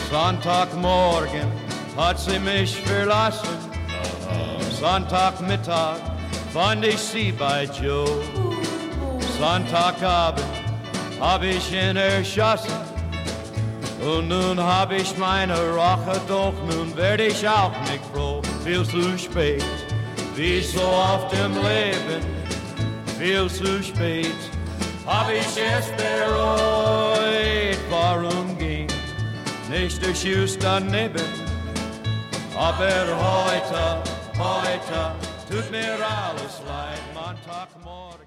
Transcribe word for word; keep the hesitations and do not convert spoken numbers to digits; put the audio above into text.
Sonntagmorgen hat sie mich verlassen. Sonntagmittag fand ich sie bei Joe. Sonntagabend hab ich ihn erschossen. Und nun hab ich meine Rache, doch nun werd ich auch nicht froh. Viel zu spät, wie so oft im Leben, viel zu spät. Hab ich es bereut, warum ging nicht der Schuss daneben? Aber heute, heute tut mir alles leid, Montagmorgen.